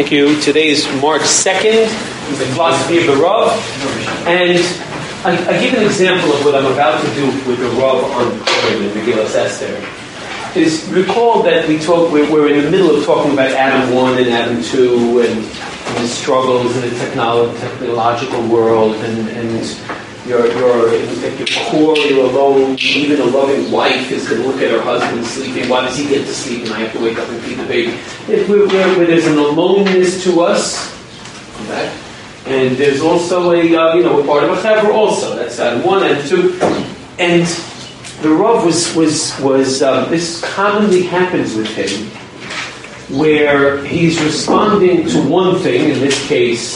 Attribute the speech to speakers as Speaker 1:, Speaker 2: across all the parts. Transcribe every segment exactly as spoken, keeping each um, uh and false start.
Speaker 1: Thank you. Today is March second, the philosophy of the Rav. And I, I give an example of what I'm about to do with the Rav on Purim in Megillas Esther. Is recall that we talk, we're, we're in the middle of talking about Adam one and Adam two and, and the struggles in the technolo- technological world and, and You're, you're at your core, you're alone. Even a loving wife is going to look at her husband sleeping. Why does he get to sleep and I have to wake up and feed the baby? If we're, we're, where there's an aloneness to us, okay? And there's also a, uh, you know, we're part of a chaver also. That's Adam one and two. And the Rav was, was, was um, this commonly happens with him, where he's responding to one thing, in this case,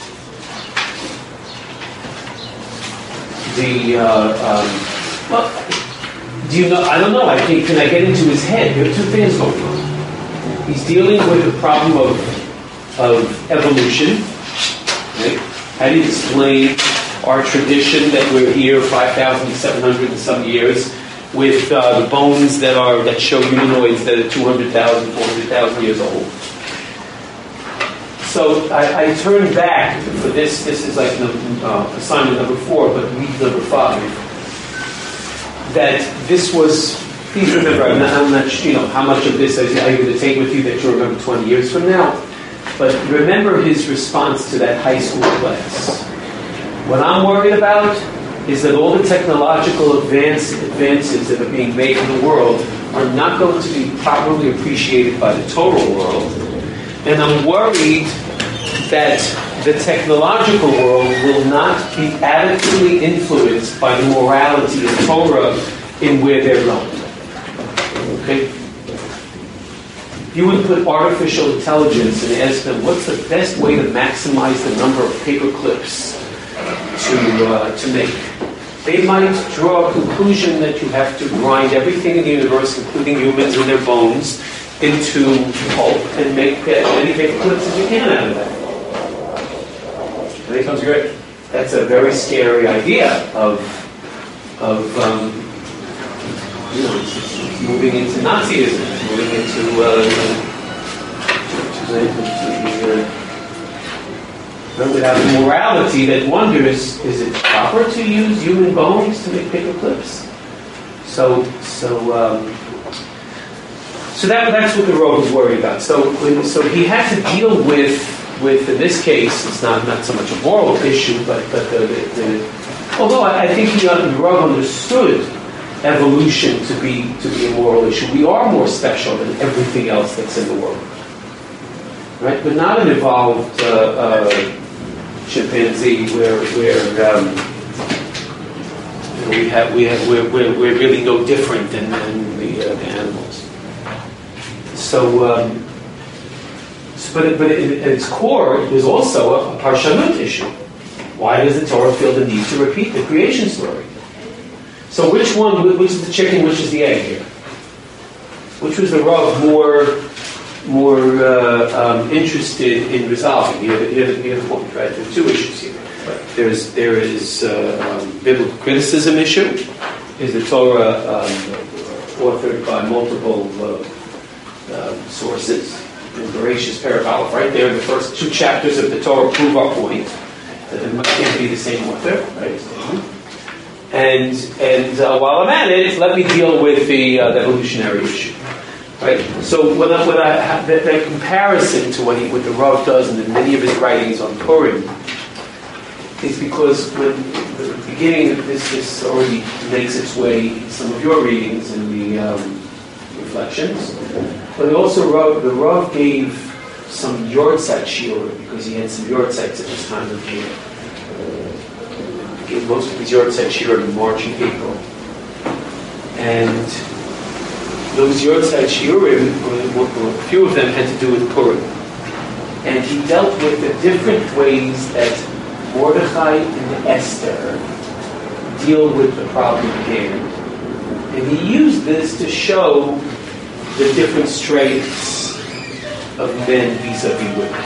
Speaker 1: The uh, um, well, do you know? I don't know. I think can I get into his head? There are two things going on. He's dealing with the problem of of evolution. Right? How do you explain our tradition that we're here five thousand seven hundred and some years with uh, the bones that are that show humanoids that are two hundred thousand, four hundred thousand years old? So I, I turn back for this. This is like uh, assignment number four, but week number five. That this was. Please remember, I'm not, I'm not you know how much of this are you going to take with you that you'll remember twenty years from now. But remember his response to that high school class. What I'm worried about is that all the technological advance, advances that are being made in the world are not going to be properly appreciated by the total world. And I'm worried that the technological world will not be adequately influenced by the morality of Torah in where they're going. Okay? You would put artificial intelligence and ask them, what's the best way to maximize the number of paper clips to, uh, to make? They might draw a conclusion that you have to grind everything in the universe, including humans and their bones, into pulp and make as many paper clips as you can out of that. I think sounds great. That's a very scary idea of, of um, you know, it's, it's moving into Nazism, it's moving into, uh, to, to, to, uh, without the morality that wonders, is it proper to use human bones to make paper clips? So, so, um, So that, that's what the Rav was worried about. So, when, so he had to deal with, with in this case, it's not, not so much a moral issue, but, but the, the, the although I, I think he, the Rav understood evolution to be to be a moral issue. We are more special than everything else that's in the world, right? But not an evolved uh, uh, chimpanzee where where um, you know, we have we have we're, we're, we're really no different than, than the, uh, the animals. So, um, but, but at its core, there's also a, a parshanut issue. Why does the Torah feel the need to repeat the creation story? So which one, which is the chicken, which is the egg here? Which was the Rav more, more uh, um, interested in resolving? You have, you have, you have the point, right? There are two issues here. There's, there is uh, um, biblical criticism issue. Is the Torah um, authored by multiple uh, Uh, sources? In Bereshis Parabolic, right there in the first two chapters of the Torah prove our point that it can't be the same author, right? And and uh, while I'm at it, let me deal with the, uh, the evolutionary issue, right? So when I, when I have that, that comparison to what he what the Rav does in many of his writings on Purim is because when the beginning of this this already makes its way in some of your readings in the um, reflections. But he also wrote, the Rav gave some Yortzeit shiur because he had some Yortzeits at this time of the year. He gave most of his Yortzeit shiur in March and April. And those Yortzeit shiurim, a few of them had to do with Purim. And he dealt with the different ways that Mordechai and Esther deal with the problem at hand. And he used this to show the different strengths of men vis-a-vis women.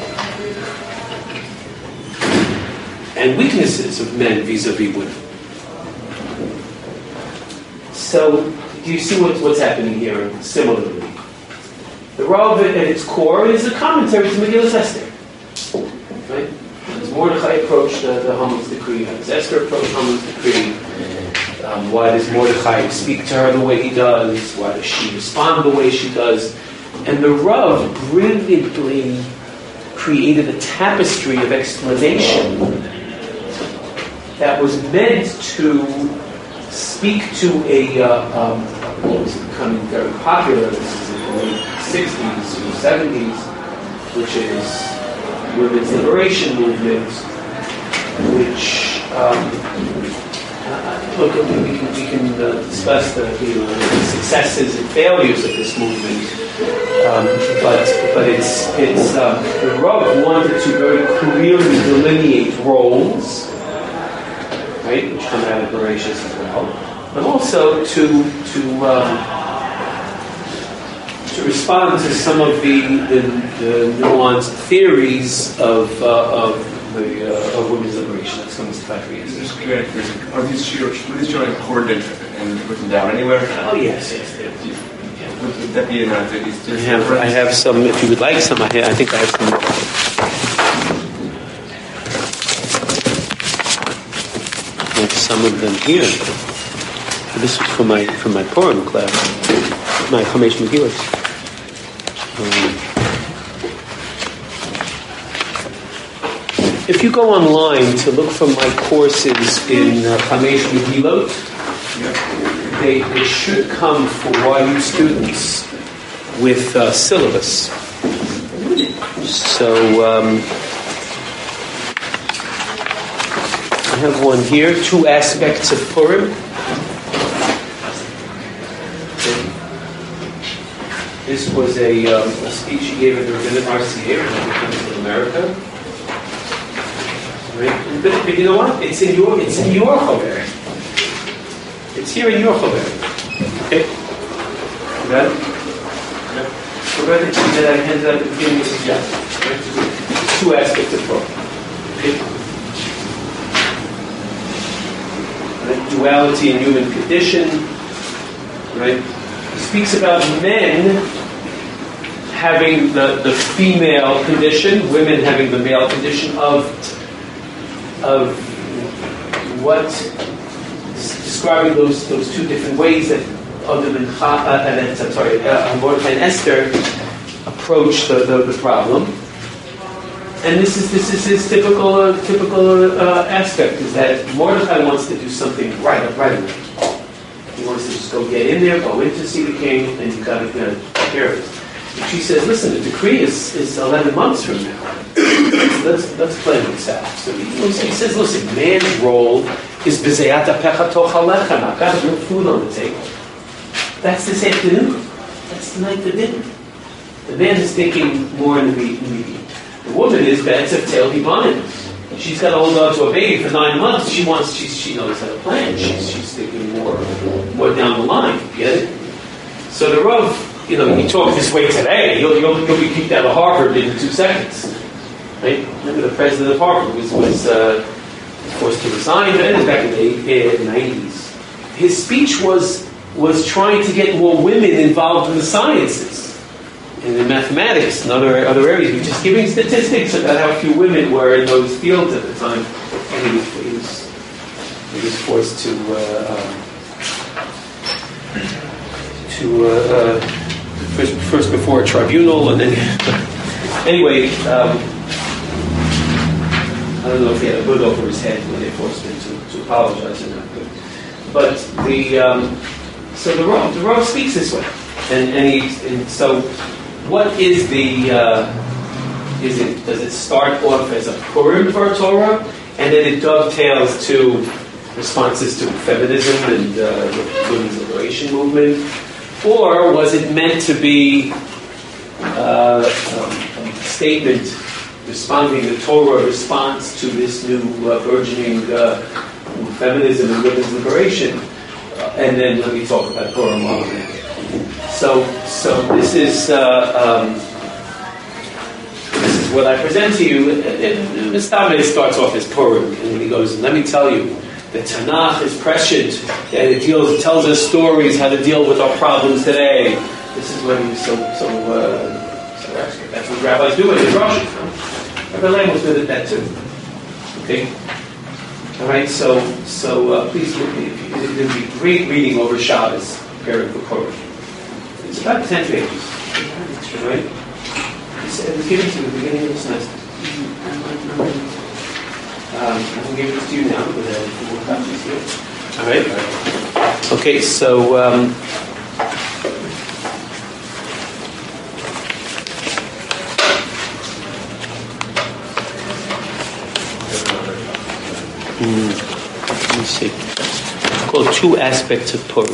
Speaker 1: And weaknesses of men vis-a-vis women. So, do you see what, what's happening here similarly? The Rav at its core is a commentary to Megillas Esther. Right? As Mordechai approached the, the Haman's decree, as Esther approached Haman's decree, um, why does Mordechai speak to her the way he does? Why does she respond the way she does? And the Rav brilliantly created a tapestry of explanation that was meant to speak to a uh, um, what was becoming very popular. This is in the late sixties or seventies, which is women's liberation movement, which um, uh, look, we can, we can uh, discuss the, you know, the successes and failures of this movement, um, but but it's it's um, the Rav wanted to very clearly delineate roles, right, which come out of Bereshis as well, but also to to um, to respond to some of the the, the nuanced theories of uh, of the uh, of women's liberation that comes to factory.
Speaker 2: Are these shiurim recorded and written down anywhere?
Speaker 1: Oh yes, yes. yes.
Speaker 2: Would that be enough?
Speaker 1: I have, I have some. If you would like some, I, I think I have some. I have some of them here. This was for my for my Purim class, my Chamesh Megillas. Um, if you go online to look for my courses in uh, Chamesh Megillot, they, they should come for Y U students with uh, syllabus. So um, I have one here, two aspects of Purim. This was a, um, a speech he gave at the Rabbinic R C A when he came to America. Right? But, but you know what? It's in your it's in your chover. It's here in your chover. Okay? You got it? Yeah. So go ahead and see that I handed out at the beginning of the chapter. Right? There's two aspects of Purim. Okay? Right? Duality in human condition. Right? He speaks about men having the, the female condition, women having the male condition of of what describing those those two different ways that other than uh, and I'm sorry, uh, Mordechai and Esther approach the, the, the problem. And this is this is his typical uh, typical uh, aspect is that Mordechai wants to do something right up right away. He wants to just go get in there, go in to see the king, and you got to take care of it. And she says, "Listen, the decree is, is eleven months from now. let's let's plan this out." So he, he says, "Listen, man's role is b'zeyat apecha tochal lechem. I've got to bring food on the table. That's this afternoon. That's the night of dinner. The man is thinking more in the immediate. The woman is be'etzev tel hibanim. She's got to hold on to a baby for nine months. She wants. She she knows how to plan. She's she's thinking more more down the line. Get it? So the Rav, you know, you talk this way today, you'll you'll, you'll be kicked out of Harvard in two seconds. Right? Remember the president of Harvard was was uh, forced to resign. That is back in the nineties. His speech was was trying to get more women involved in the sciences. And in mathematics and other other areas, we're just giving statistics about how few women were in those fields at the time, and he was he was, he was forced to uh, um, to uh, uh, first, first before a tribunal, and then anyway, um, I don't know if he had a hood over his head when they forced him to, to apologize or not, but the um, so the Rav the Rav speaks this way, and and, he, and so. What is the, uh, is it, does it start off as a Purim for Torah, and then it dovetails to responses to feminism and uh, the women's liberation movement? Or was it meant to be uh, um, a statement responding to Torah response to this new uh, burgeoning uh, feminism and women's liberation? Uh, and then let me talk about Purim while I'm there. So, so this is uh, um, this is what I present to you. Mistameh starts off as Purim, and when he goes, "Let me tell you, the Tanakh is prescient, and it deals, it tells us stories how to deal with our problems today. This is what he was so so uh, so expert. That's what rabbis do in the drushes. Rabbi Lamb was good at that too. Okay. All right. So so uh, please, it would be great reading over Shabbos, preparing for Purim. It's about ten pages. Right. It was given to you at the beginning of the semester. Um, I can give it to you now, but uh, we'll copies here. All right. Okay. So. Um, Hmm. Let me see. It's called Two Aspects of Purim.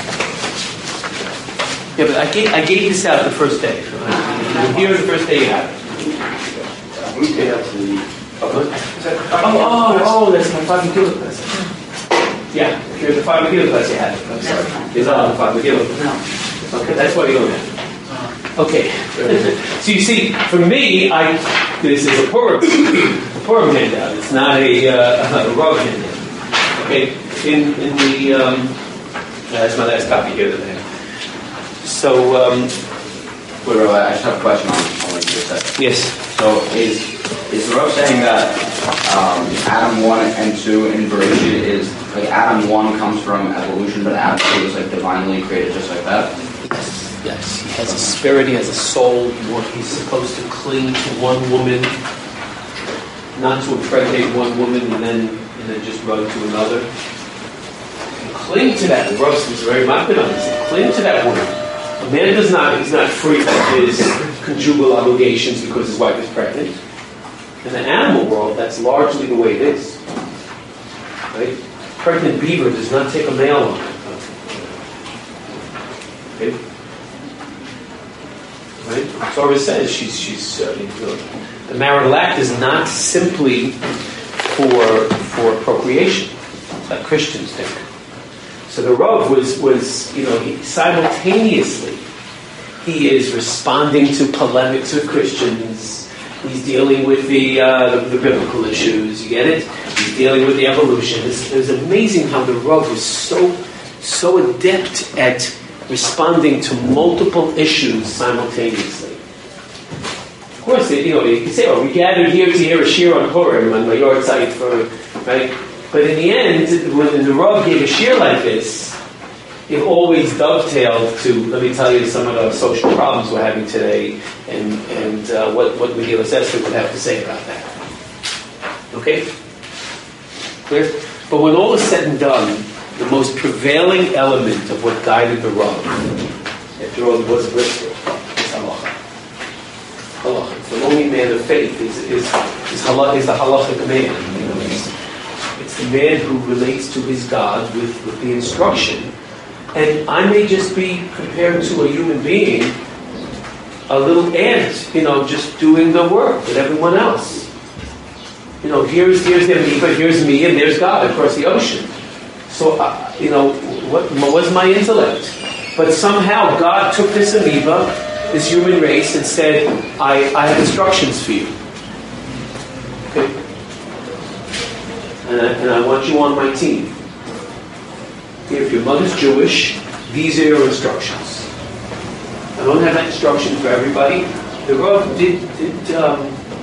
Speaker 1: Yeah, but I gave I gave this out the first day. Here the first day you have it.
Speaker 2: Okay, that's the.
Speaker 1: Oh, oh, oh, that's my five Megillah class. Yeah, here's the five Megillah class you had. I'm sorry. It's not the five Megillah. Okay, that's what you're going at. Okay. So you see, for me, I this is a Purim, a Purim handout. It's not a, uh, a Rav handout. Okay. In in the um, that's my last copy here today. So. Um,
Speaker 3: Wait, Rabbi, I just have a question on, on what you just said.
Speaker 1: yes.
Speaker 3: So is is the Rav saying that um, Adam one and two in Bereshit is like Adam one comes from evolution, but Adam two is like divinely created just like that?
Speaker 1: Yes, yes. He has a spirit, he has a soul. He's supposed to cling to one woman, not to impregnate one woman and then and then just run to another. And cling to that. The Rav is very marked on this. Cling to that woman. A man does not, he's not free from his conjugal obligations because his wife is pregnant. In the animal world, that's largely the way it is. Right? Pregnant beaver does not take a male on. Okay? Right? Torah says she's, she's uh, the marital act is not simply for, for procreation, like Christians think. So the Rav was, was, you know, he, simultaneously, he is responding to polemics with Christians. He's dealing with the, uh, the, the biblical issues. You get it? He's dealing with the evolution. It's, it was amazing how the Rav was so, so adept at responding to multiple issues simultaneously. Of course, you know, you can say, "Oh, we gathered here to hear a shir on Purim on my yard site for right." But in the end, when the Rav gave a shir like this, it always dovetailed to, let me tell you, some of the social problems we're having today and, and uh, what, what Megillas Esther would have to say about that. Okay? Clear? But when all is said and done, the most prevailing element of what guided the Rav, after all, it was Brisker, is halacha. Halacha. It's the only man of faith is, is, is, halacha, is the halachic man. You know, it's, It's the man who relates to his God with, with the instruction. And I may just be compared to a human being, a little ant, you know, just doing the work with everyone else. You know, here's here's the amoeba, here's me, and there's God across the ocean. So, uh, you know, what was my intellect? But somehow God took this amoeba, this human race, and said, I, I have instructions for you. Okay? And I, and I want you on my team. If your mother's Jewish, these are your instructions. I don't have that instruction for everybody. The Rav did, did, um,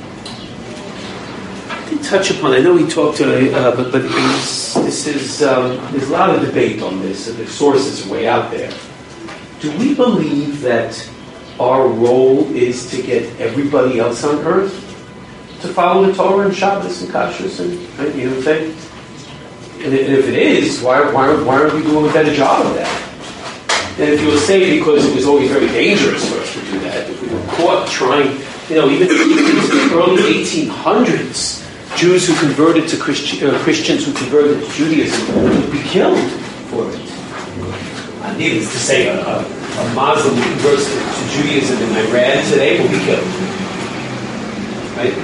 Speaker 1: did touch upon, I know he talked to, uh, but, but was, this is, um, there's a lot of debate on this, and the sources are way out there. Do we believe that our role is to get everybody else on earth to follow the Torah and Shabbos and Kashrus and, right, you know what I'm saying? And if it is, why, why, why aren't we doing a better job of that? And if you'll say because it was always very dangerous for us to do that, if we were caught trying, you know, even, even in the early eighteen hundreds, Jews who converted to Christi- uh, Christians who converted to Judaism would be killed for it. Uh, needless to say, a, a, a Muslim who converts to, to Judaism in Iran today will be killed. Right?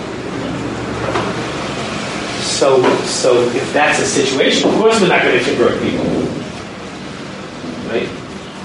Speaker 1: So, so if that's a situation, of course we're not going to convert people, right?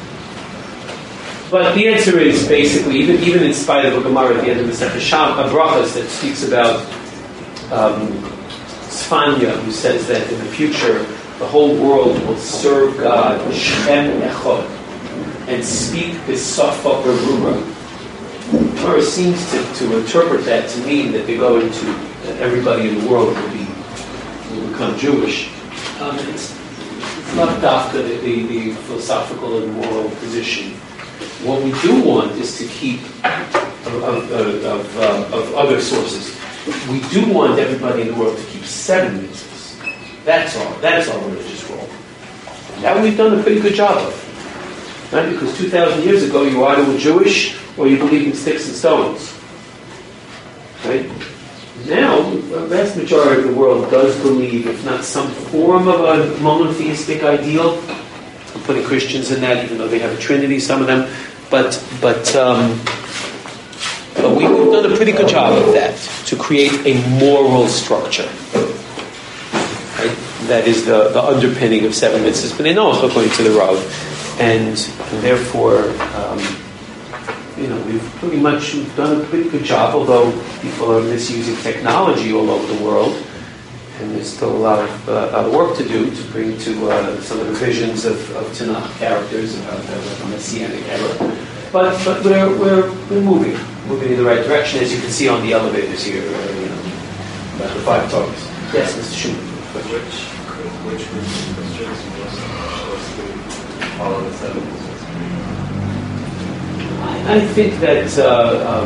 Speaker 1: But the answer is basically, even even in spite of a Gemara at the end of the Sefer Brachos that speaks about um, Sfanya, who says that in the future the whole world will serve God Shem Echad, and speak this Safa Berura. Gemara seems to, to interpret that to mean that they're going to, that everybody in the world will be will become Jewish. Um, it's, it's not dafka the, the, the philosophical and moral position. What we do want is to keep of, of, of, uh, of other sources. We do want everybody in the world to keep seven mitzvahs. That's all. That's our religious role. That we've done a pretty good job of. Right? Because two thousand years ago, you either were Jewish or you believed in sticks and stones. Right? Now, a vast majority of the world does believe, if not some form of a monotheistic ideal. I'm putting Christians in that, even though they have a trinity, some of them. But but um, but we, we've done a pretty good job of that, to create a moral structure. Right? That is the, the underpinning of seven mitzvahs, but they know according to the Rav. And, and therefore, um, you know, we've pretty much done a pretty good job, although people are misusing technology all over the world, and there's still a lot of, uh, a lot of work to do to bring to uh, some of the visions of, of Tanakh characters about the, the Messianic era. But but we're we're we're moving, moving in the right direction, as you can see on the elevators here. Uh, you know, about the five targets. Yes, Mister Schumann.
Speaker 4: Which which Christians most closely follow the seven?
Speaker 1: I think that. Uh, um,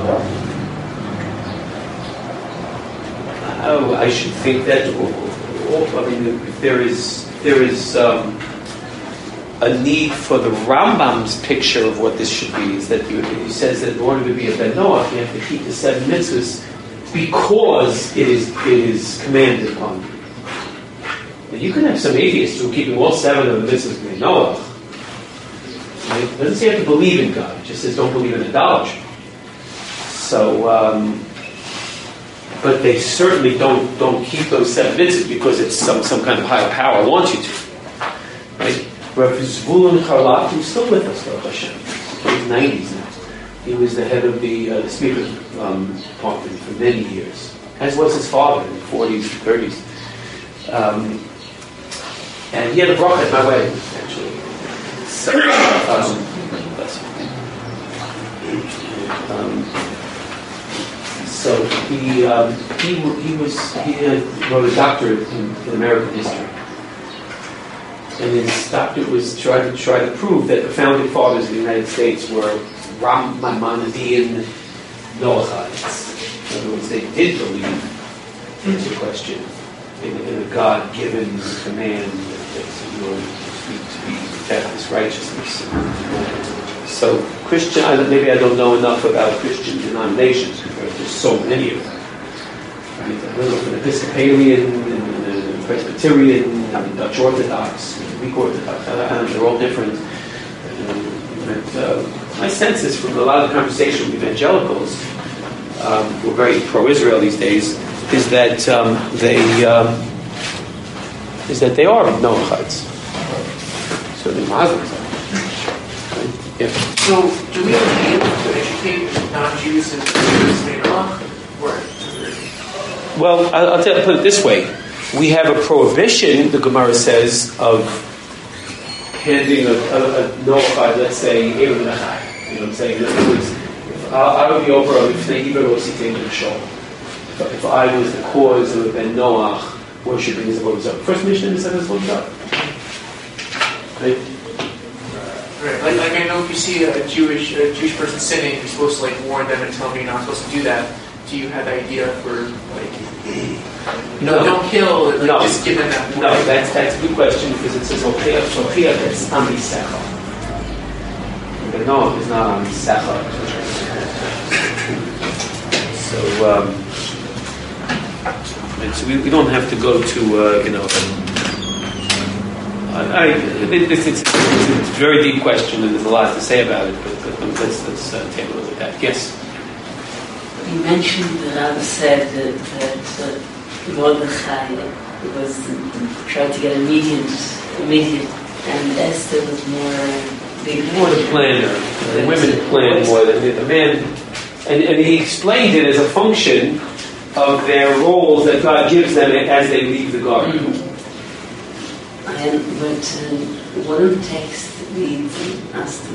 Speaker 1: oh, I should think that. I mean, if there is there is um, a need for the Rambam's picture of what this should be, is that you, he says that in order to be a Ben Noach, you have to keep the seven mitzvahs because it is it is commanded upon you. And you can have some atheists who are keeping all seven of the mitzvahs Ben Noach. It doesn't say you have to believe in God. It just says don't believe in idolatry. So, um, but they certainly don't don't keep those seven mitzvahs because it's some, some kind of higher power wants you to. Right? Rav Zvulun Charlap, who's still with us, Baruch Hashem. He's nineties now. He was the head of the, uh, the speaker um, department for many years, as was his father in the forties and thirties. Um, and he had a bracha at my wedding, actually. So, um, um, so he um, he he was he had, wrote a doctorate in, in American history, and his doctorate was trying to try to prove that the founding fathers of the United States were Ram Maimonidean Noachites. In other words, they did believe, into question, in, in a God-given command that you know, to be protect this righteousness. So Christian, I, maybe I don't know enough about Christian denominations because there's so many of them. Right? I don't know, an Episcopalian, and, and Presbyterian, I mean, Dutch Orthodox, Greek Orthodox. I, I don't know, they're all different. Um, but, uh, my sense is from a lot of the conversation with evangelicals, um, who are very pro-Israel these days, is that um, they um, is that they are Noachites. So the Muslims are. Right? Yeah.
Speaker 5: So, do we have to educate non-Jews in Jews in Noach?
Speaker 1: Well, I'll, I'll, tell, I'll put it this way: we have a prohibition, the Gemara says, of handing a, a, a Noachite, let's say, Aaron Nachai. You know what I'm saying? In other words, if I, I would be over if if I was the cause of Ben Noach worshipping his Avodah Zarah. First mission is his Avodah Zarah. Right?
Speaker 5: Right. Like, like I know if you see a Jewish a Jewish person sinning, you're supposed to like warn them and tell them you're not supposed to do that. Do you have the idea for like no,
Speaker 1: no.
Speaker 5: don't kill, like,
Speaker 1: no.
Speaker 5: just give them that warning?
Speaker 1: No, that's that's a good question because it says Okeach Okeach that's Amisecha. But no, it's not Amisecha. So um, it's, we, we don't have to go to uh, you know. I, I, it, it's, it's, it's a very deep question, and there's a lot to say about it. But, but let's let's uh, take a look at that. Yes.
Speaker 6: You mentioned the Rabbi said that, that uh, Mordechai was uh, tried to get immediate, immediate, and Esther was more big.
Speaker 1: More the planner. The women plan more than the man, and, and he explained it as a function of their roles that God gives them as they leave the garden.
Speaker 6: Mm-hmm. And, but uh, one of the texts reads, asked that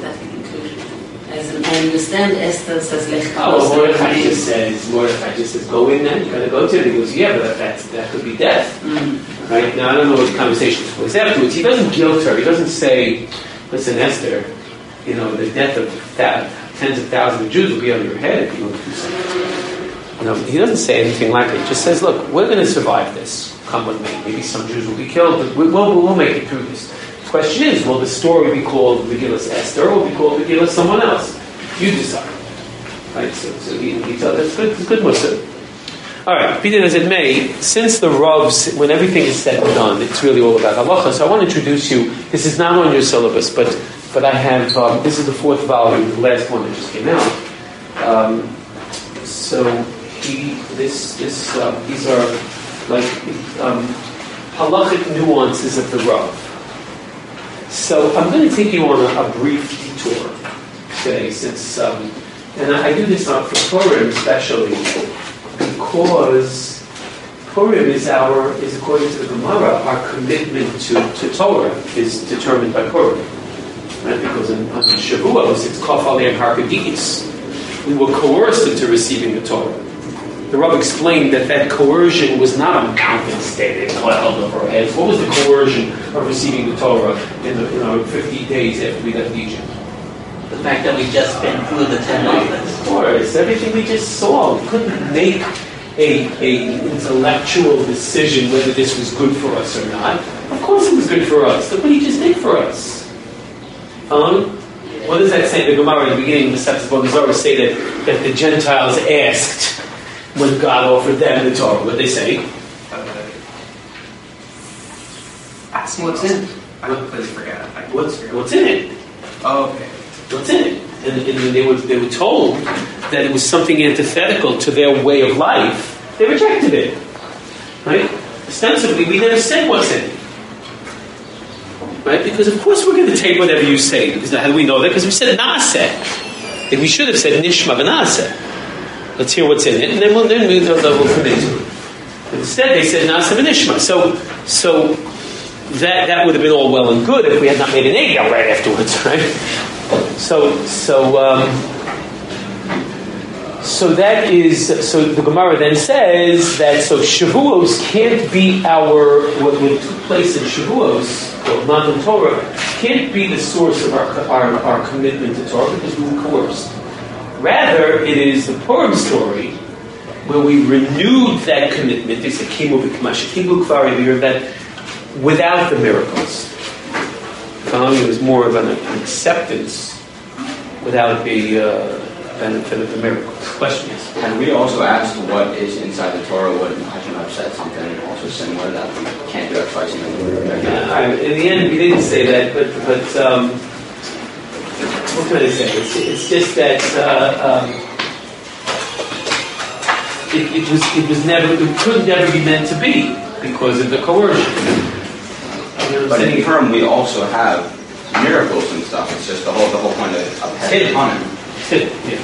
Speaker 6: As in, I understand Esther says lech
Speaker 1: Oh, well, Mordechai just says, Mordechai just says, go in there, you gotta go to it. He goes, yeah, but that, that could be death.
Speaker 6: Mm.
Speaker 1: Right? Now, I don't know what the conversation took place afterwards. He doesn't guilt her. He doesn't say, listen, Esther, you know, the death of that, tens of thousands of Jews will be on your head if you don't do something. You know, he doesn't say anything like that. He just says, look, we're going to survive this. Come with me. Maybe some Jews will be killed, but we, we'll, we'll make it through this. The question is, will the story be called Megillas Esther or will it be called Megillas someone else? You decide. Right? So, so he, he tells, that's good, that's good, Musa. All right, be that as it may, since the Ravs, when everything is said and done, it's really all about halacha. So I want to introduce you. This is not on your syllabus, but but I have. Um, this is the fourth volume, the last one that just came out. Um, so he, this, this, uh, these are like um, halachic nuances of the Rav. So I'm going to take you on a, a brief detour today, since um, and I, I do this on for Purim especially. Because Purim is our, is according to the Gemara, our commitment to, to Torah is determined by Purim. Right? Because in, on Shavuos, it's Kaf Aleim Har Kedikis. We were coerced into receiving the Torah. The Rav explained that that coercion was not a mountain state that held over our heads. What was the coercion of receiving the Torah in the in our fifty days after we left Egypt?
Speaker 7: The fact that we just been through the ten months.
Speaker 1: Of course, everything we just saw. We couldn't make a, a intellectual decision whether this was good for us or not. Of course it was good for us. Look what he just did for us. Um, what does that say? The Gemara in the beginning of the Masechtas Avodah Zarah say that, that the Gentiles asked when God offered them the Torah. What did they say?
Speaker 7: What's in it?
Speaker 5: I completely forgot. I
Speaker 1: What's, what's in it?
Speaker 5: Oh, okay.
Speaker 1: What's in it? And, and they were they were told that it was something antithetical to their way of life. They rejected it. Right? Ostensibly, we never said what's in it. Right? Because of course we're going to take whatever you say. Because how do we know that? Because we said Naaseh. We should have said Nishma v'Naaseh. Let's hear what's in it, and then we'll then we'll, we'll commit to it. Instead, they said Naaseh v'Nishma. So so that that would have been all well and good if we had not made an egg out right afterwards, right? So, so, um, so that is. So the Gemara then says that so Shavuos can't be our what, what took place in Shavuos, or Matan Torah, can't be the source of our, our our commitment to Torah because we were coerced. Rather, it is the Purim story where we renewed that commitment. They said Kimu b'Kamash, Kimu Kvari. We heard that without the miracles. Um, it was more of an, an acceptance without the uh, benefit of the miracles. Question is?
Speaker 3: And we also asked what is inside the Torah. Would Hashem said something also similar that we can't do that twice in the
Speaker 1: Uh, in the end, we didn't say that, but but um, what can I say? It's, it's just that uh, um, it, it was it was never it could never be meant to be because of the coercion.
Speaker 3: But in Purim, we also have miracles and stuff. It's just the whole the whole point of, of head on him.
Speaker 1: Yeah.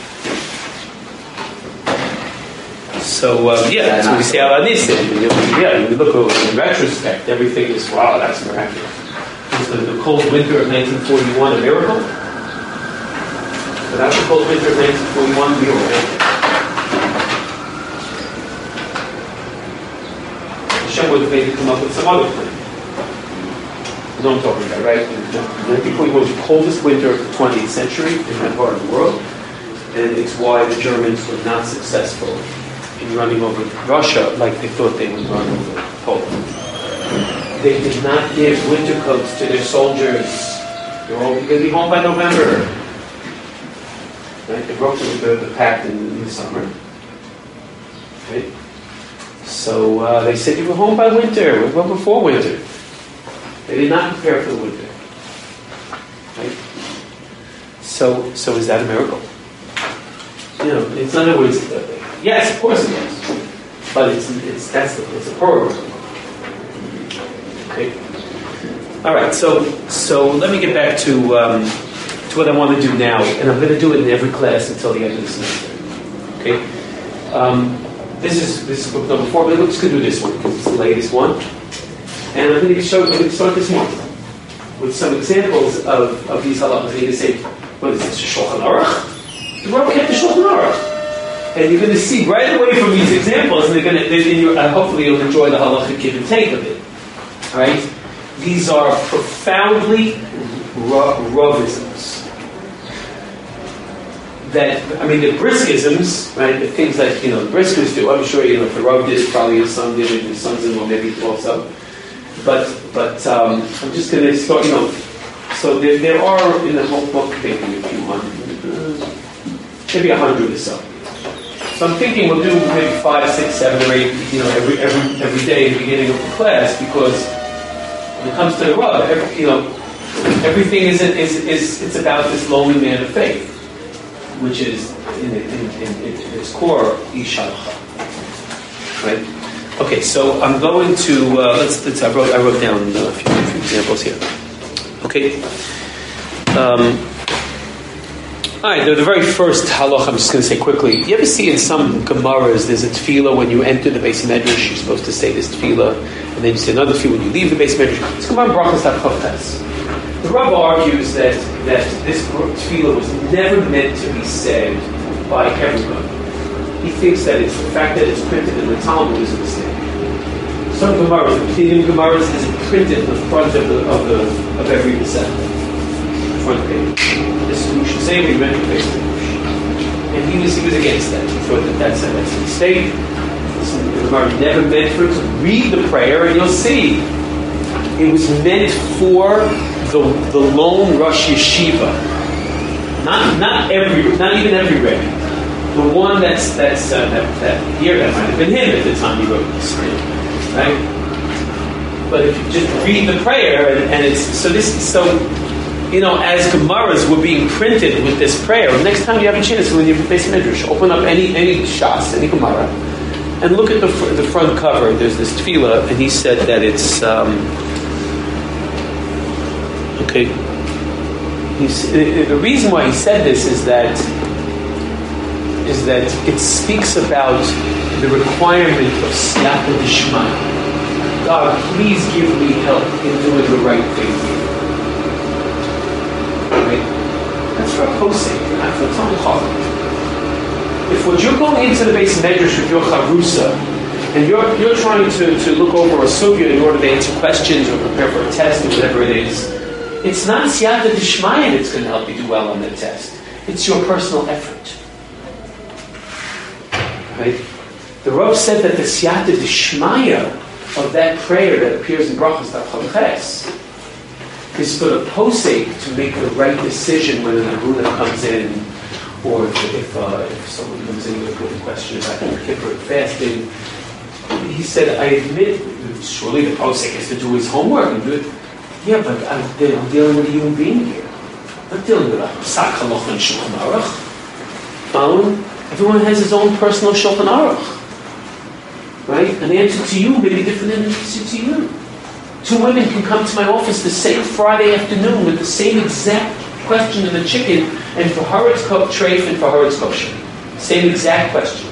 Speaker 1: So uh, yeah, that's what we say Al Nisim. Yeah, when we look over in retrospect, everything is wow, that's miraculous. Was the, the cold winter of nineteen forty-one a miracle? Without the cold winter of nineteen forty-one, we were miracle. Hashem would have maybe come up with some other plan. You know what I'm talking about, right? nineteen forty-one was the coldest winter of the twentieth century in that part of the world, and it's why the Germans were not successful in running over Russia like they thought they would run over Poland. They did not give winter coats to their soldiers. They're all going to be home by November. Right? They broke the, the, the pact in, in the summer. Right? So uh, they said you were home by winter, well before winter. They did not prepare for the winter. Right? So, so is that a miracle? You know, it's in other words, uh, yes, of course it is, but it's it's that's the, it's a program. Okay. All right. So so let me get back to um, to what I want to do now, and I'm going to do it in every class until the end of the semester. Okay. Um, this is this is book number four, but let's go do this one because it's the latest one. And I'm going to show. I'm going to start this morning with some examples of, of these halachas. I'm going to say what is this, Shulchan Aruch? The Rav kept the Shulchan Aruch. And you're going to see right away from these examples, and they're going to, they're, uh, hopefully you'll enjoy the halachic give and take of it. All right? These are profoundly Ravisms. That, I mean, the Briskisms, right, the things that, you know, the Briskers do, I'm sure, you know, if the Rav did, probably his son did it, his sons-in-law maybe also. But, but um, I'm just going to start, you know, so there, there are in the whole book, maybe a few hundred, uh, maybe a hundred or so. So I'm thinking we'll do maybe five, six, seven, or eight, you know, every every every day at the beginning of the class, because when it comes to the Rav, every, you know, everything is, is is it's about this lowly man of faith, which is in, in, in, in its core Ish Halacha. Right? Okay, so I'm going to uh, let's, let's. I wrote I wrote down a few, a few examples here. Okay. Um, all right. The, the very first halacha, I'm just going to say quickly. You ever see in some Gemaras there's a tefillah when you enter the Beis Medrash, you're supposed to say this tefillah, and then you say another tefillah when you leave the Beis Medrash. It's Gemara Brachos Daf Chavtes. The Rav argues that that this tefillah was never meant to be said by everyone. He thinks that it's the fact that it's printed in the Talmud is a mistake. Some Gemaras, Pneumian Gemaras, is it printed in the front of the of the of every Masechta, front page. This is what you should say when you enter the Beis Medrash. And he was he was against that. He thought that that's a, that's a mistake. The Gemara never meant for it to read the prayer, and you'll see it was meant for the the lone Rosh Yeshiva. Not not every not even every Rebbe. The one that's that's uh, that, that here that might have been him at the time he wrote this, right? But if you just read the prayer and, and it's so this so you know as Gemaras were being printed with this prayer. Next time you have a chance when you're Beis Medrash, open up any any Shas, any Gemara, and look at the fr- the front cover. There's this tefillah, and he said that it's um, okay. He's, the reason why he said this is that. is that it speaks about the requirement of Siyata D'Shmaya. God, please give me help in doing the right thing here. Right? That's for a posek, not for a Talmud Chacham. If what you're going into the Beis Medrash with your Chavrusa, and you're you're trying to, to look over a sugya in order to answer questions or prepare for a test or whatever it is, it's not Siyata D'Shmaya that's going to help you do well on that test. It's your personal effort. Right? The Rav said that the Siyata D'Shmaya of that prayer that appears in Brachos Daf Chavtes is for the posek to make the right decision when an Aguna comes in, or if if, uh, if someone comes in with a question about Yom Kippur fasting. He said, I admit, surely the posek has to do his homework and do it. Yeah, but I'm, I'm dealing with a human being here. I'm not dealing with a Psak Halacha and Shulchan Aruch. Following? Everyone has his own personal Shulchan Aruch, right? An answer to you may be different than an answer to you. Two women can come to my office the same Friday afternoon with the same exact question in the chicken, and for her it's cooked treif, and for her it's kosher. Same exact question.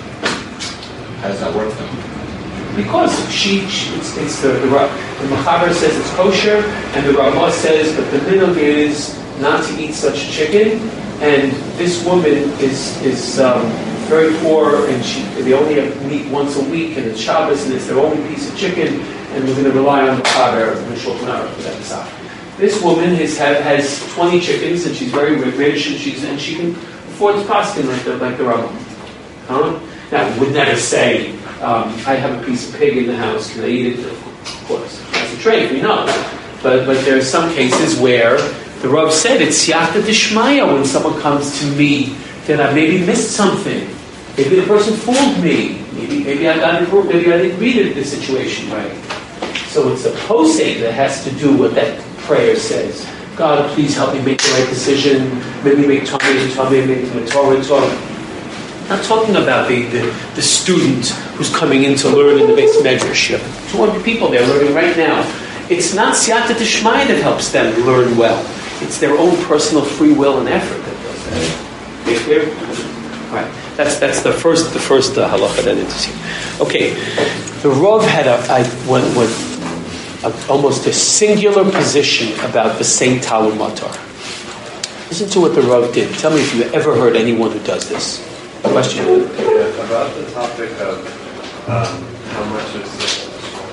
Speaker 3: How does that work then?
Speaker 1: Because she, she it's, it's the the, the Mechaber says it's kosher, and the Ramah says that the minhag is not to eat such chicken. And this woman is is um, very poor, and she they only have meat once a week, and it's Shabbos, and it's their only piece of chicken, and we're going to rely on the Chaber and the Shulchan Aruch for that Pesach. This woman has has twenty chickens, and she's very rich, and she's and she can afford to paskin like the like the Rambam. Huh? Now, we would never say, um, I have a piece of pig in the house, can I eat it? Of course, that's a trade, we know. But but there are some cases where the Rav said it's Siyata D'Shmaya when someone comes to me that I maybe missed something. Maybe the person fooled me. Maybe maybe I got it wrong. Maybe I didn't read it, the situation right. So it's a posek that has to do what that prayer says. God, please help me make the right decision. Maybe make Tommy and Tommy, make the Torah and Torah. Not talking about the, the, the student who's coming in to learn in the Beis Medrash. You have two hundred people there learning right now. It's not Siyata D'Shmaya that helps them learn well. It's their own personal free will and effort that does that. Make clear? All right. That's that's the first the first uh, halacha that interests you. Okay. The Rav had a, a, one, one, a almost a singular position about the Saint Talmud Matar. Listen to what the Rav did. Tell me if you ever heard anyone who does this. Question?
Speaker 4: Yeah, about the topic of um, how much is this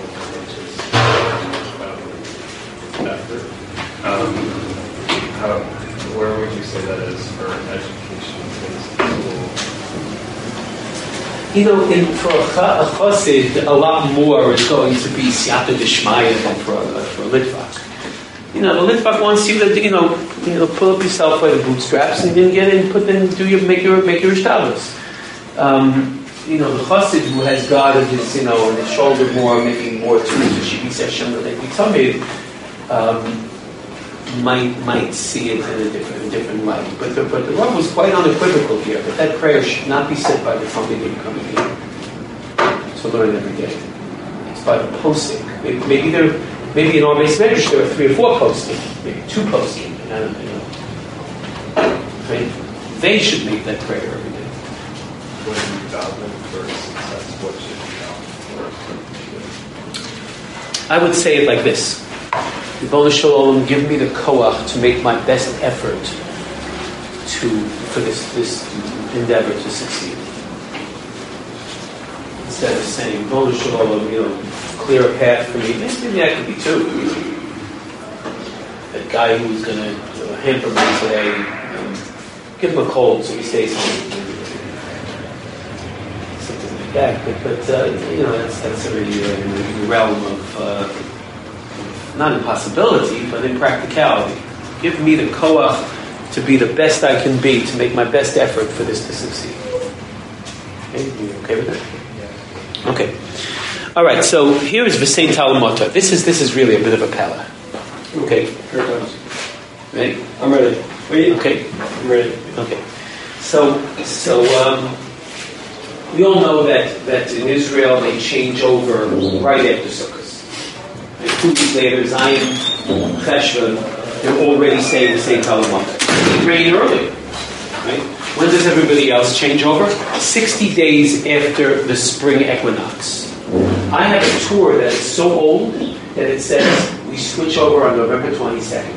Speaker 4: um, effort, um, how, where would you say that is for education in school?
Speaker 1: You know, in, for a, a chassid, a lot more is going to be siyata d'shmaya than for a, for a litvak. You know, the litvak wants you to, you know, you know, pull up yourself by the bootstraps and then get in, put in, do your, make your, make your ishtalos. Um, you know, the chassid who has God on his, you know, on his shoulder more, making more to the Shibi session that they become it, um, might might see it in a different, a different light. But the, but the Rav was quite unequivocal here that that prayer should not be said by the Talmidim coming in to learn every day. It's by the posting. Maybe, maybe there, maybe in our base measures there are three or four posting, maybe two posting. I don't know. Right? They should make that prayer every day.
Speaker 4: What do you daven first? That's what should be daven first.
Speaker 1: I would say it like this. Ribono Shel Olam, give me the koach to make my best effort to for this this endeavor to succeed. Instead of saying, Ribono Shel Olam, you know, clear a path for me. Maybe that could be too. That guy who's going to you know, hamper me today, um, give him a cold so he stays home. Something like that. But, but uh, you know, that's that's already uh, in the realm of. Uh, Not impossibility, but in practicality. Give me the koach to be the best I can be, to make my best effort for this to succeed. Okay, you okay with that? Yeah. Okay. All right. So here is V'sein Talamota. This is this is really a bit of a pella. Okay.
Speaker 2: Here it comes.
Speaker 1: Ready?
Speaker 2: I'm ready. Wait.
Speaker 1: Okay.
Speaker 2: I'm ready.
Speaker 1: Okay. So so um, we all know that that in Israel they change over right after Sukkot. Two weeks later, Zion, Cheshvan, they're already saying the same Talamot. It rained earlier, right? When does everybody else change over? Sixty days after the spring equinox. I have a tour that is so old that it says we switch over on November twenty-second.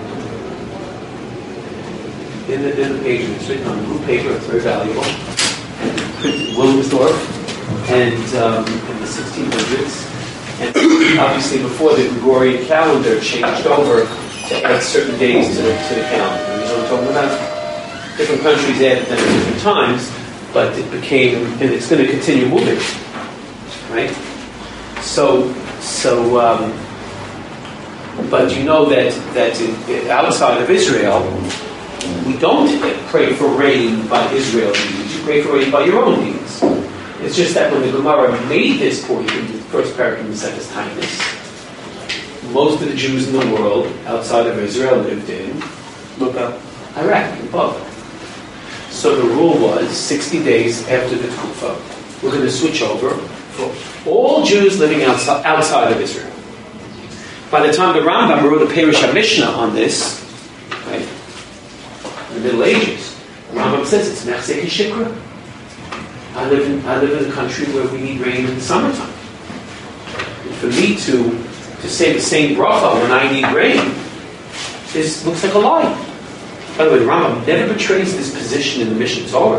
Speaker 1: In the, in the page, it's written on blue paper. It's very valuable. Printed in Williamsdorf, and um, in the sixteen hundreds. And obviously before the Gregorian calendar changed over to add certain days to, to the calendar. You know what I'm talking about? Different countries added them at different times, but it became, and it's going to continue moving, right? So, so, um, but you know that, that in, outside of Israel, we don't pray for rain by Israel's needs. You pray for rain by your own needs. It's just that when the Gemara made this point in the first paragraph in Maseches Taanis, most of the Jews in the world outside of Israel lived in
Speaker 2: Look up.
Speaker 1: Iraq and Babylon. So the rule was sixty days after the Tkufa, we're going to switch over for all Jews living outside, outside of Israel. By the time the Rambam wrote a Perush HaMishnah on this, right, in the Middle Ages, the Rambam says it's Mechzek Shikra. I live in I live in a country where we need rain in the summertime. And for me to to say the same bracha when I need rain is looks like a lie. By the way, the Rambam never betrays this position in the Mishnah Torah.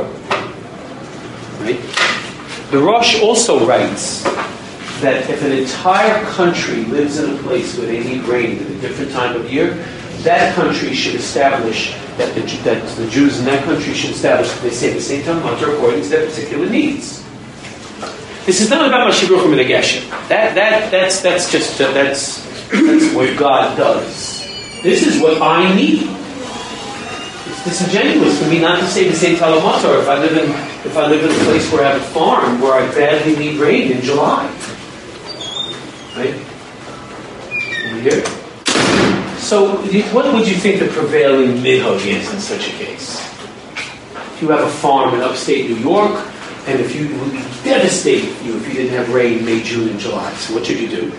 Speaker 1: Right? The Rosh also writes that if an entire country lives in a place where they need rain at a different time of year, that country should establish that the, that the Jews in that country should establish that they say the same time according to their particular needs. This is not about Mashiach from the Geshem. That that that's that's just uh, that's that's what God does. This is what I need. It's disingenuous for me not to say the same Talamatar if I live in if I live in a place where I have a farm where I badly need rain in July. Right? Over here. So, what would you think the prevailing minhag is in such a case? If you have a farm in upstate New York, and if you it would be devastating for you if you didn't have rain May, June, and July. So, what should you do?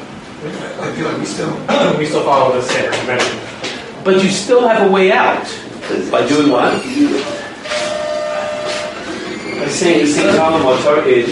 Speaker 2: I feel like we still
Speaker 5: we still follow the same convention.
Speaker 1: But you still have a way out by doing what? By saying the same time Matar is.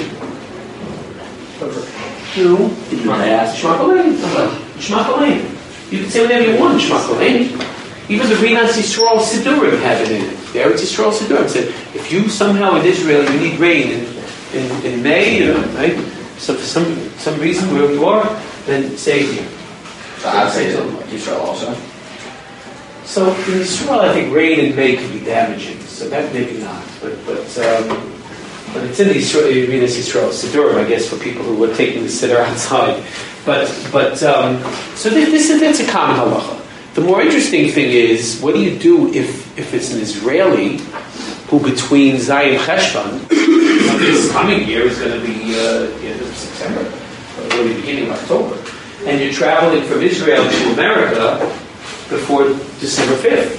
Speaker 1: You. Shmakalim. Shmakalim. You can say whatever you want, Shmakalim. Even the Rinas Yisrael Sidurim have it in it. The Eretz Yisrael Sidurim said, if you somehow in Israel you need rain in, in, in May, you know, right? So for some some reason where you are, then say it here.
Speaker 3: So I'd say Israel also.
Speaker 1: So in Israel, I think rain in May could be damaging. So that maybe not, but but um, but it's in the Israel, Rinas Yisrael Sidurim, I guess, for people who are taking the siddur outside. But but um, so this, this is that's a common halacha. The more interesting thing is, what do you do if, if it's an Israeli who between Zayin Cheshvan, this coming year is going to be uh, the end of September, or early beginning of October, and you're traveling from Israel to America before December fifth?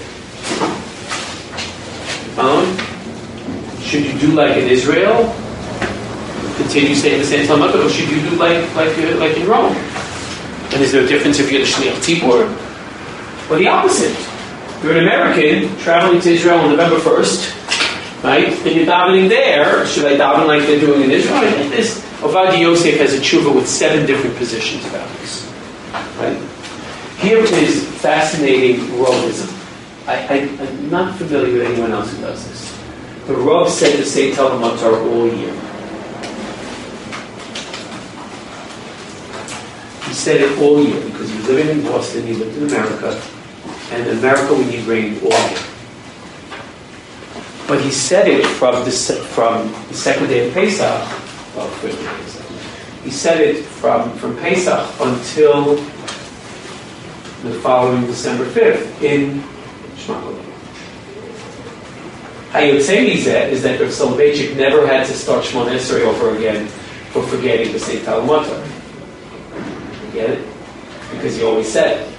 Speaker 1: Um, should you do like in Israel, continue saying the same Talmud, or should you do like like uh, like in Rome? And is there a difference if you're the Shliach Tzibur? Well, the opposite. You're an American traveling to Israel on November first, right? And you're davening there. Should I daven like they're doing in Israel? I think this Ovadia Yosef has a tshuva with seven different positions about this. Right? Here is fascinating Rovism. I, I, I'm not familiar with anyone else who does this. The Rav said to say Talmud Matar all year. He said it all year because he was living in Boston, he lived in America, and in America we need rain all year. But he said it from the, from the second day of Pesach, well, first day of Pesach. He said it from, from Pesach until the following December fifth in Shema Kolei. How you would say Mizeh is that Rav Soloveitchik never had to start Shemona Esrei over again for forgetting the Saint Talmud. Get it? Because he always said it.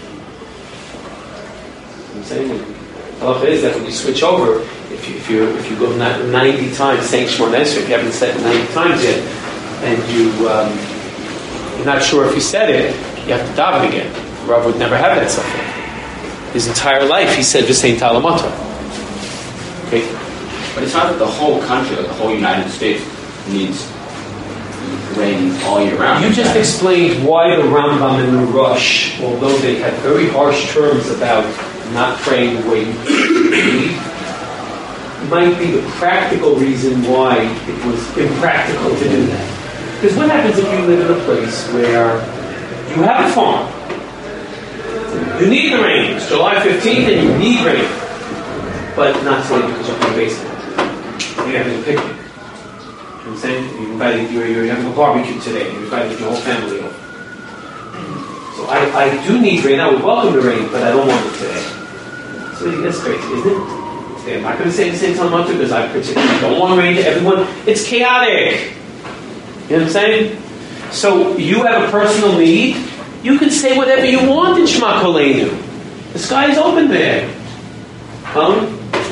Speaker 1: I'm saying it. Halacha is that when you switch over, if you if you if you go ninety times saying Shemona Esrei, if you haven't said it ninety times yet, and you um, you're not sure if you said it, you have to daven again. Rav would never have that suffering. His entire life, he said V'sein Talamata. Okay,
Speaker 3: but it's not that the whole country, like the whole United States, needs rain all year round.
Speaker 1: You just explained why the Rambam and the Rush, although they had very harsh terms about not praying the way you need, might be the practical reason why it was impractical to do that. Because what happens if you live in a place where you have a farm? You need the rain. It's July fifteenth and you need rain. But not today because you're in the basement. You're having a picnic. You know what I'm saying? You invited, you're, you're having a barbecue today. You invited your whole family over. So I, I do need rain. I would welcome the rain, but I don't want it today. So that's crazy, isn't it? Okay, I'm not going to say the same time because I particularly don't want rain to everyone. It's chaotic. You know what I'm saying? So you have a personal need. You can say whatever you want in Shema Koleinu. The sky is open there. Um,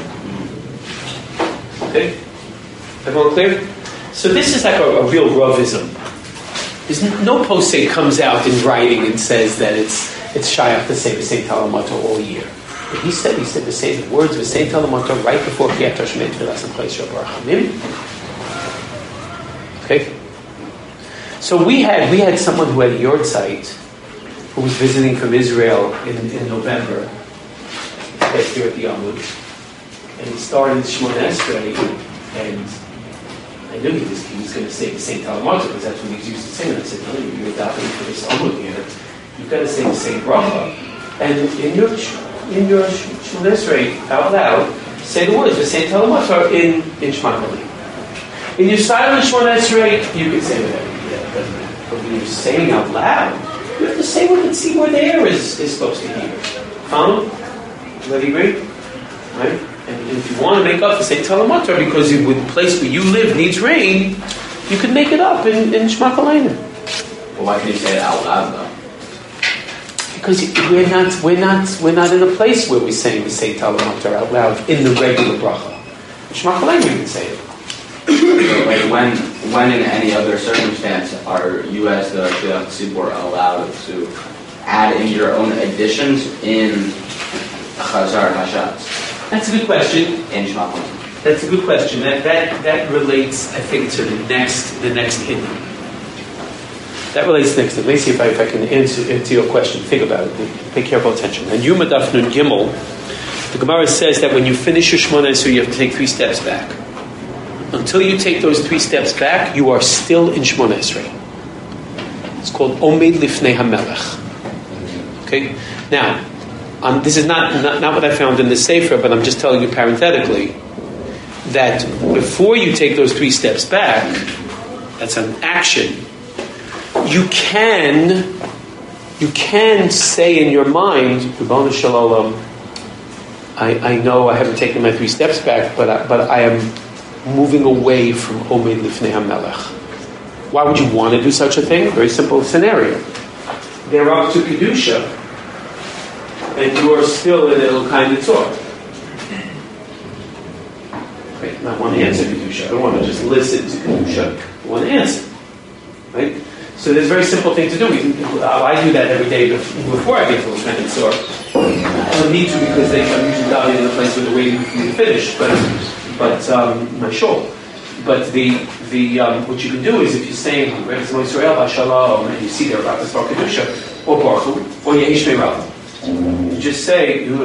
Speaker 1: okay? Everyone clear? So this is like a, a real Ravism. There's no posting comes out in writing and says that it's it's shayach to say V'sein Talmud all year. But he said he said the same words V'sein Talmud right before Kriyat Shema Tfilas and place Rabbi Rachamim. Okay. So we had we had someone who had a yard site who was visiting from Israel in, in November last year at the Yamud, and he started Shemona Esrei, and I knew he was, he was going to say the same Talmud because that's what he's used to saying. And I said, no, you're adopting for this Amud here. You've got to say the same bracha, and in your in your Shemona Esrei out loud, say the words the same Talmud in in Shema Kolei. In your silent Shemona Esrei, you can say whatever. But when you're saying out loud, you have to say what and see where the air is, is supposed to hear. Follow? Everybody agree? Right? And if you want to make up the same Talmud because the place where you live needs rain, you can make it up in, in Shema Koleinu.
Speaker 3: Well, why can't you say it out loud though?
Speaker 1: Because we're not we're not we're not in a place where we're saying the same Talmud out loud in the regular bracha. In Shema Koleinu you can say it.
Speaker 3: So, like when, when in any other circumstance are you as the Shliach Tzibur allowed to add in your own additions in Chazar Hashatz?
Speaker 1: That's a good question.
Speaker 3: In Shema Kolei.
Speaker 1: That's a good question. That that that relates, I think, to the next the next hidden. That relates to the next. Let me see if I if I can answer, answer your question. Think about it. Pay careful attention. And Yuma Daf Nun Gimel. The Gemara says that when you finish your Shemona Esrei, you have to take three steps back. Until you take those three steps back, you are still in Shemona Esrei. It's called Omed Lifnei HaMelech. Okay? Now, um, this is not, not, not what I found in the Sefer, but I'm just telling you parenthetically that before you take those three steps back, that's an action, you can you can say in your mind, Ribono Shel Olam, I, I know I haven't taken my three steps back, but I, but I am moving away from Omed Lifnei HaMelech. Why would you want to do such a thing? Very simple scenario. They're up to Kedusha, and you are still in Elokai Nitzor. Right? I want to answer Kedusha. I don't want to just listen to Kedusha. I want to answer. Right? So there's a very simple thing to do. We can, uh, I do that every day before I get to Elokai Nitzor. I don't need to because they, I'm usually down in the place where they're waiting for me to finish. But, but um, my show. But the the um, what you can do is if you're saying Rebbe Zmo Yisrael Bashalom and you see they're about to start Kedusha or Baruch Hu or Yehish Meirav, you just say you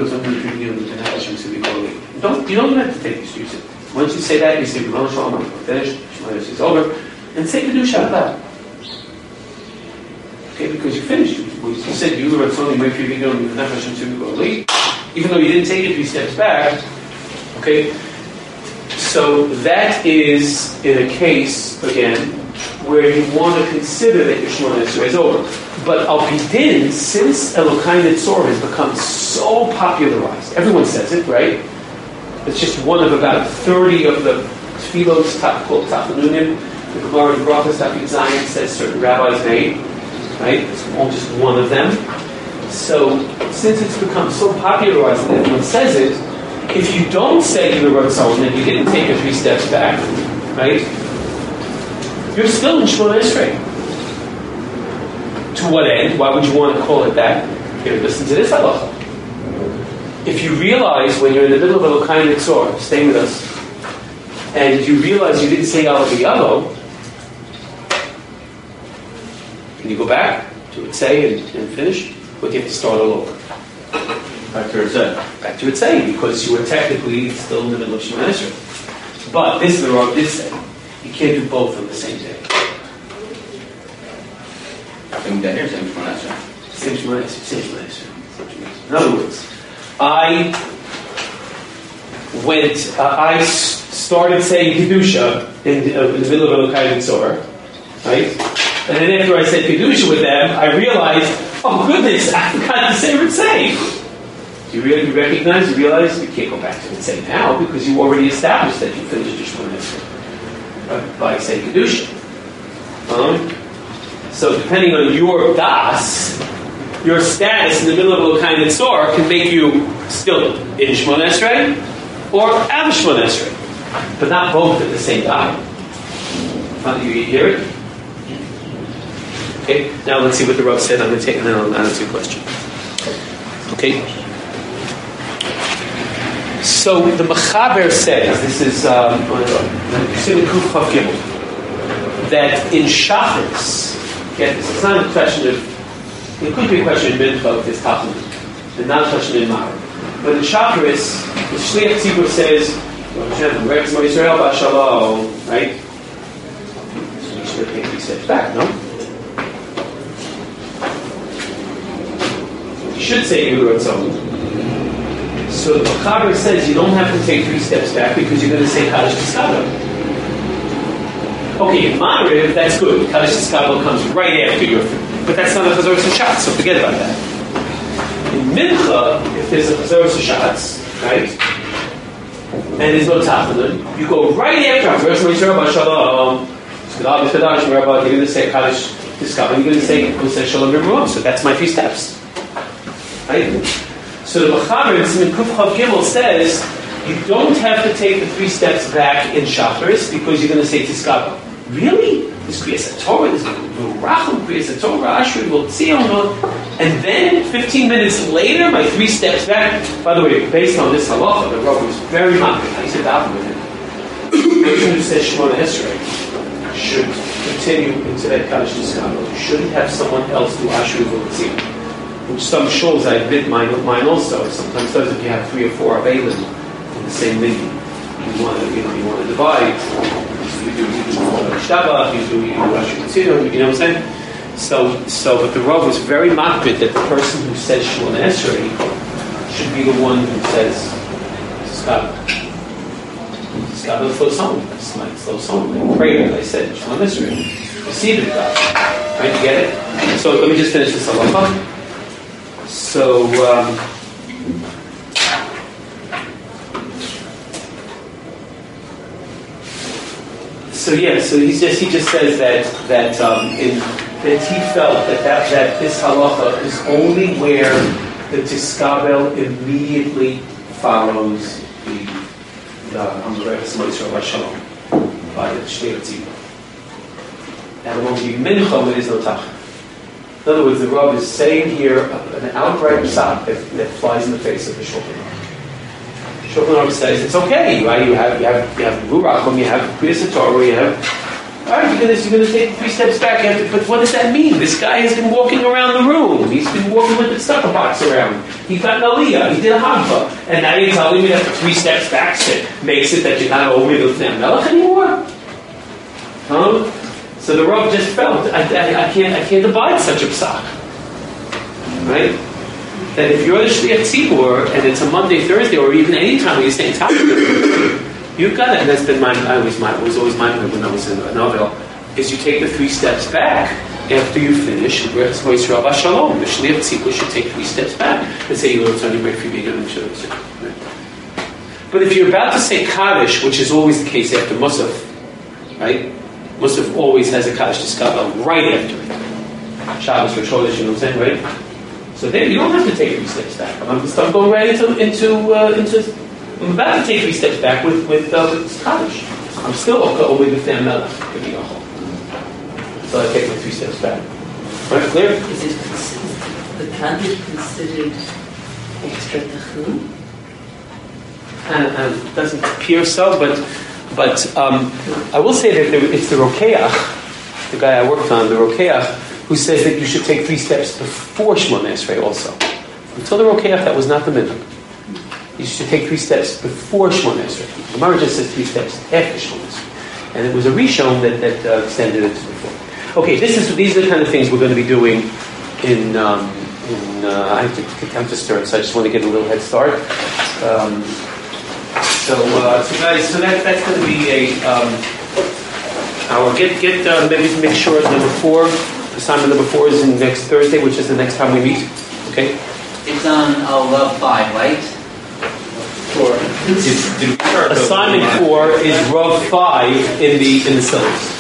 Speaker 1: don't you don't have to take excuses. Once you say that, you say Ribono Shel Olam, I'm finished, Shemona Esrei is over, and say Kedusha out loud. Okay, because you finished. You, you said you were only wait for you to go and even though you didn't take it three steps back. Okay. So that is in a case, again, where you want to consider that your Shemona Esrei is over. But Al Pidin, since Elokai Nitzor has become so popularized, everyone says it, right? It's just one of about thirty of the tefillos called Tachanunim. The Gemara in Brachos Daf Zion says certain rabbis made, right? It's all just one of them. So since it's become so popularized and everyone says it, if you don't say you were Ratzon and you didn't take a three steps back, right? You're still in Shemona Esrei. To what end? Why would you want to call it that? Here, listen to this halacha. If you realize when you're in the middle of Elokai Nitzor, stay with us, and you realize you didn't say Alav Yavo, can you go back to it say and, and finish? Or do you have to start all over?
Speaker 3: Back to Ritzay.
Speaker 1: Back to Ritzay, because you were technically still in the middle of Shemona Esrei. But this is the Rav did say, you can't do both on the same day.
Speaker 3: Same day or same Shemona Esrei?
Speaker 1: Same Shemona Esrei, same Shemona Esrei. In other words, I went, uh, I s- started saying Kedusha in, uh, in the middle of Elokai Nitzor, right? And then after I said Kedusha with them, I realized, oh goodness, I forgot to say Ritzay. You really you recognize, you realize you can't go back to Ritzay now because you already established that you finished your Shemona Esrei by saying Kedusha. Um, so depending on your das, your status in the middle of Elokai Nitzor can make you still in Shemona Esrei or out of Shemona Esrei, but not both at the same time. How do you hear it? Okay, now let's see what the Rav said. I'm going to take and then I'll answer your question. Okay. So the Mechaber says, this is um, Kuf Chav Gimel, that in Shacharis, get this, it's not a question of, it could be a question in Mincha if it's Tachanun, and not a question in Ma'ar. But in Shacharis, the Shliach Tzibur says, Rebbe Zmo Yisrael Bashalom, right? So you should take three steps back, no? You should say Yud Ratzon. So the Mechaber says you don't have to take three steps back because you're going to say Kaddish Tiskabel. Okay, in Ma'ariv, that's good. Kaddish Tiskabel comes right after your, but that's not a Chazoros Hashatz, so forget about that. In Mincha, if there's a Chazoros Hashatz, right, and there's no Tachanun, you go right after Chazoros Hashatz, Shalom, you're going to say Kaddish Tiskabel, you're going to say, you're going to say Shalom Yirmuam. So that's my three steps. Right? So the Mechaber in Siman Kuf Chav Gimel says you don't have to take the three steps back in Shacharis because you're going to say Tiskabel. Really? This Kriyas HaTorah, this Rachum Kriyas HaTorah, Ashri V'Tzion, and then fifteen minutes later, my three steps back. By the way, based on this halacha, the Rav was very mocked. I said that with him. The person who says Shemona Esrei should continue into that Kaddish Tiskabel. You shouldn't have someone else do Ashri V'Tzion. which some shuls, I admit, mine, mine also, sometimes does if you have three or four Avelim in the same minyan. You want to, you know, you want to divide. So you do, you do Shabbat, you do, you do Rosh Hashanah, you know what I'm saying? So, so, but the Rav was very makbid that the person who says Shemona Esrei should be the one who says Skabel. Skabel flows home. It's like flows home. Like prayer, as I said, Shemona Esrei. Receive it, God. Right? You get it? So let me just finish this halacha. So, um, so yeah. So he just he just says that that um, in. that he felt that, that, that this halacha is only where the tiskabel immediately follows the Amreches Moisra Vashalom by the Shnei Tzibur. And it won't be mincha when it is no tach. In other words, the Rav is saying here an outright psak that, that flies in the face of the Shulchan Aruch. Shulchan Aruch says it's okay, right? You have you have you have Rurachim, you have Kriyas Torah, you have. All right, you're going to, you're going to take three steps back. You have to, but what does that mean? This guy has been walking around the room. He's been walking with the stuff box around. He got an aliyah. He did a hagba. And now you're telling me that the three steps back makes it that you're not over the Lefnei Melech anymore? Huh? So the Rav just felt, I, I, I can't I can't abide such a psak. Right? That if you're the Shliach Tzibur, and it's a Monday, Thursday, or even any time when you're saying Talmud, you've got it, and that's been my, I always, my, was always my when I was in a novel, is you take the three steps back after you finish B'Eretz Moisra Vashalom. The Shliach Tzibur should take three steps back and say, you know, it's only right for you to say. But if you're about to say Kaddish, which is always the case after Musaf, right? Musaf always has a Kaddish Tiskabel right after it. Shabbos or Chodesh, you know what I'm saying, right? So then you don't have to take three steps back. I'm, I'm going right into, into, uh, into I'm about to take three steps back with with, uh, with Kaddish. I'm still okay with the Melech. So I take my three steps back. Right, clear?
Speaker 6: Is it the Kaddish considered extra tachum?
Speaker 1: And, and it doesn't appear so, but but um, I will say that there, it's the Rokeach, the guy I worked on, the Rokeach, who says that you should take three steps before Shemona Esrei also. Until the Rokeach, that was not the minhag. You should take three steps before Shemona Esrei. The Gemara just says three steps after Shemona Esrei. And it was a Rishon that, that uh, extended it to before. Okay, this is these are the kind of things we're going to be doing in, um, in uh, I have to attempt to start, so I just want to get a little head start. Um, so, uh, so guys, so that, that's going to be a, um, our, get, get uh, maybe make sure number four, assignment number four is in next Thursday, which is the next time we meet. Okay?
Speaker 7: It's on uh, five, right?
Speaker 4: Four.
Speaker 1: Assignment four is Rav five in the in the syllabus.